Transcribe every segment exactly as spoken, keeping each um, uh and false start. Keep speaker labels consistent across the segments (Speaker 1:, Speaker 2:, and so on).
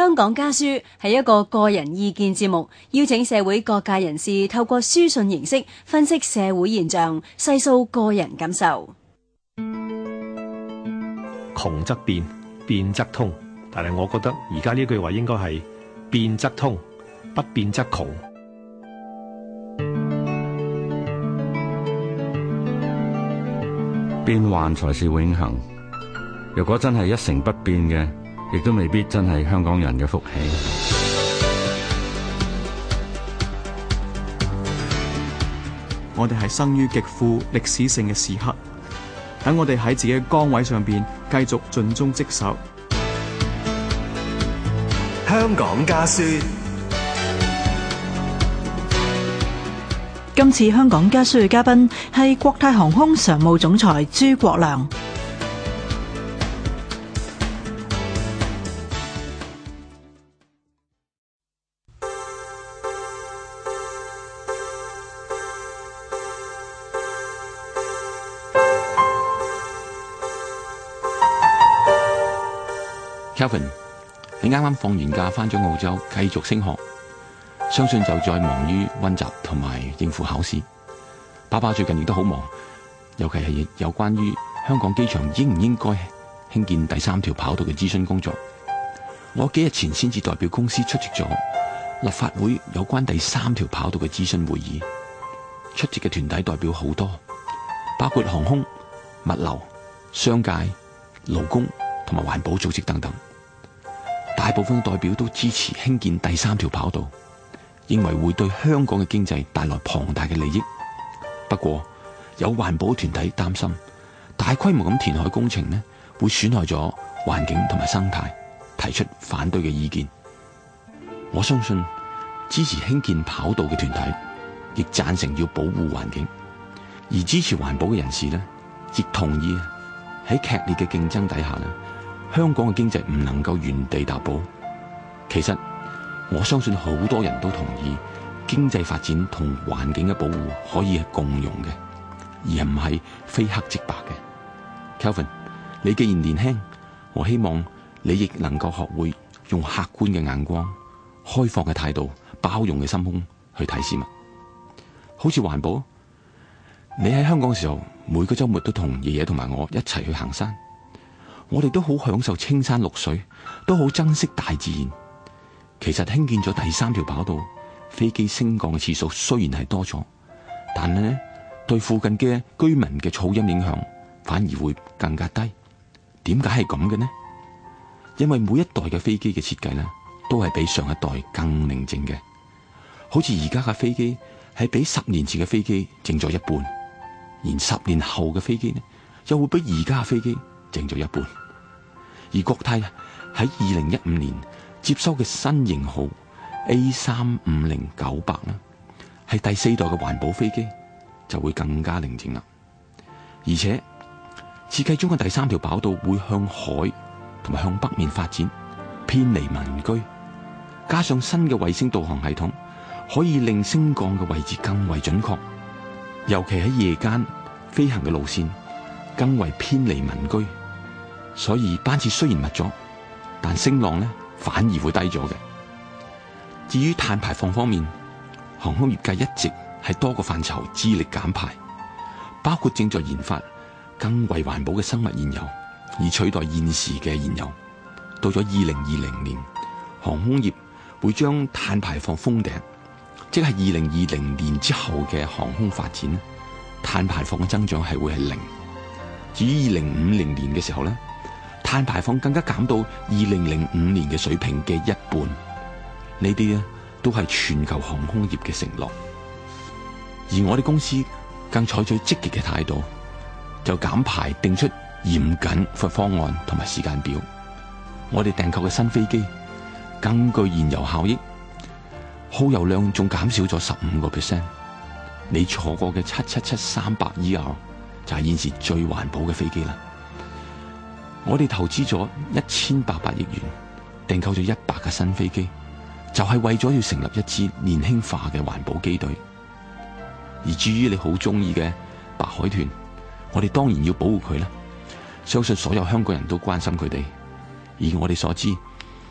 Speaker 1: 香港家書係一個個人意見節目，邀請社會各界人士透過書信形式分析社會現象，細數個人感受。
Speaker 2: 窮則變，變則通，但係我覺得而家呢句話應該係變則通，不變則窮。
Speaker 3: 變幻才是永恆。如果真係一成不變嘅，亦都未必真係香港人嘅福氣。
Speaker 4: 我哋係生於極富歷史性嘅時刻，等我哋喺自己嘅崗位上邊繼續盡忠職守。
Speaker 5: 香港家書。
Speaker 6: 今次香港家書嘅嘉賓係國泰航空常務總裁朱國良。
Speaker 7: Kelvin， 你啱啱放完假返咗澳洲，繼續升學。相信就再忙於溫習同埋應付考試。爸爸最近亦都好忙，尤其係有關於香港機場應唔應該興建第三條跑道嘅諮詢工作。我幾日前先至代表公司出席咗立法會有關第三條跑道嘅諮詢會議，出席嘅團體代表好多，包括航空、物流、商界、勞工同埋環保組織等等。大部分嘅代表都支持興建第三條跑道，認為會對香港嘅經濟帶來龐大嘅利益。不過有環保團體擔心大規模咁填海工程呢，會損害咗環境同埋生態，提出反對嘅意見。我相信支持興建跑道嘅團體亦贊成要保護環境，而支持環保嘅人士呢，亦同意喺劇烈嘅競爭底下呢，香港嘅經濟唔能夠原地踏步。其實我相信好多人都同意經濟發展同環境嘅保護可以係共融嘅，而唔係非黑即白嘅。Kelvin， 你既然年輕，我希望你亦能夠學會用客觀嘅眼光、開放嘅態度、包容嘅心胸去睇事物。好似環保，你喺香港嘅時候，每個週末都同爺爺同埋我一齊去行山，我哋都好享受青山綠水，都好珍惜大自然。其實興建咗第三條跑道，飛機升降嘅次數雖然係多咗，但係呢對附近嘅居民嘅噪音影響反而會更加低。點解係咁嘅呢？因為每一代嘅飛機嘅設計呢，都係比上一代更寧靜嘅。好似而家嘅飛機係比十年前嘅飛機靜咗一半，而十年後嘅飛機呢，又會比而家嘅飛機靜咗一半。而國泰喺二零一五年接收嘅新型號 A 三五零九百呢，係第四代嘅環保飛機，就會更加寧靜啦。而且設計中嘅第三條跑道會向海同埋向北面發展，偏離民居，加上新嘅衛星導航系統，可以令升降嘅位置更為準確，尤其喺夜間飛行嘅路線更為偏離民居，所以班次雖然密咗，但聲浪呢反而會低咗嘅。至於碳排放方面，航空業界一直係多個範疇致力減排，包括正在研發更為環保嘅生物燃油，以取代現時嘅燃油。到咗二零二零年，航空業會將碳排放封頂，即係二零二零年之後嘅航空發展，碳排放嘅增長係會係零。至於二零五零年嘅時候呢，碳排放更加減到二零零五年嘅水平嘅一半。呢啲呢都係全球航空業嘅承諾。而我哋公司更採取積極嘅態度，就減排定出嚴謹嘅方案同埋時間表。我哋訂購嘅新飛機更具燃油效益，耗油量仲減少咗十五個 percent。你坐過嘅七七七三百 E R 就係現時最環保嘅飛機啦。我哋投資咗一千八百億元，訂購咗一百架新飛機，就係為咗要成立一支年輕化嘅環保機隊。而至於你好中意嘅白海豚，我哋當然要保護佢啦。相信所有香港人都關心佢哋。而我哋所知，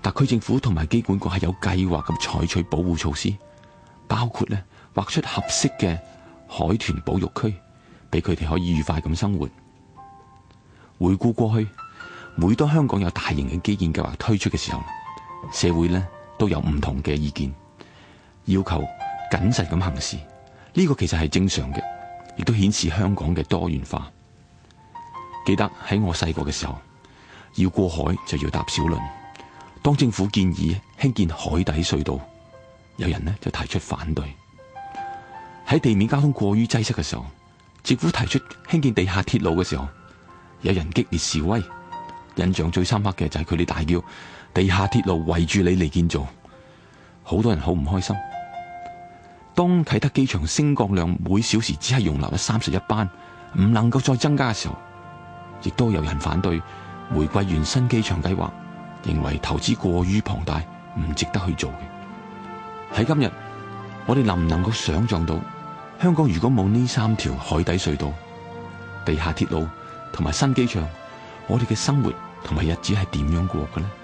Speaker 7: 特區政府同埋機管局係有計劃咁採取保護措施，包括咧劃出合適嘅海豚保育區，俾佢哋可以愉快咁生活。回顧過去，每當香港有大型嘅基建計劃推出嘅時候，社會咧都有唔同嘅意見，要求謹慎咁行事。呢個其實係正常嘅，亦都顯示香港嘅多元化。記得喺我細個嘅時候，要過海就要搭小輪。當政府建議興建海底隧道，有人呢就提出反對。喺地面交通過於擠塞嘅時候，政府提出興建地下鐵路嘅時候，有人激烈示威。印象最深刻嘅就係佢哋大叫地下鐵路圍住你嚟建造，好多人好唔開心。當啟德機場升降量每小時只係容納咗三十一班，唔能夠再增加嘅時候，亦都有人反對玫瑰園新機場計劃，認為投資過於龐大，唔值得去做嘅。喺今日，我哋能唔能夠想象到香港如果冇呢三條海底隧道、地下鐵路同埋新機場，我哋嘅生活同埋日子係點樣過嘅呢？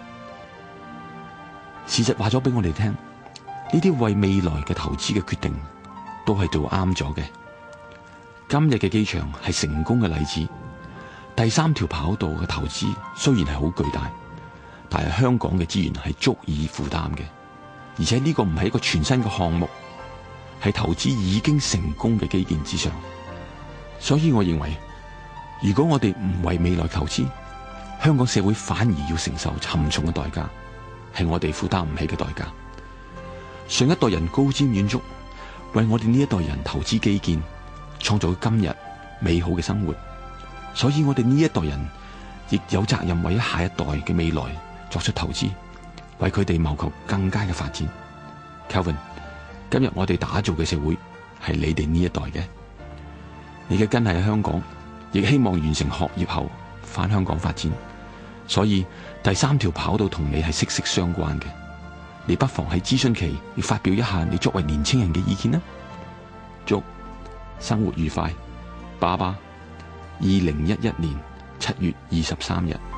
Speaker 7: 事實話咗俾我哋聽，呢啲為未來嘅投資嘅決定都係做啱咗嘅。今日嘅機場係成功嘅例子。第三條跑道嘅投資雖然係好巨大，但係香港嘅資源係足以負擔嘅，而且呢個唔係一個全新嘅項目，係投資已經成功嘅基建之上。所以我認為，如果我哋唔為未來投資，香港社會反而要承受沉重嘅代價，係我哋負擔唔起嘅代價。上一代人高瞻遠矚，為我哋呢一代人投資基建，創造今日美好嘅生活。所以我哋呢一代人亦有責任為下一代嘅未來作出投資，為佢哋謀求更佳嘅發展。Kelvin， 今日我哋打造嘅社會係你哋呢一代嘅，你嘅根係喺香港，亦希望完成學業後返香港發展。所以第三條跑道同你係息息相關嘅，你不妨喺諮詢期要發表一下你作為年青人嘅意見啦。祝生活愉快，爸爸。二零一一年七月二十三日。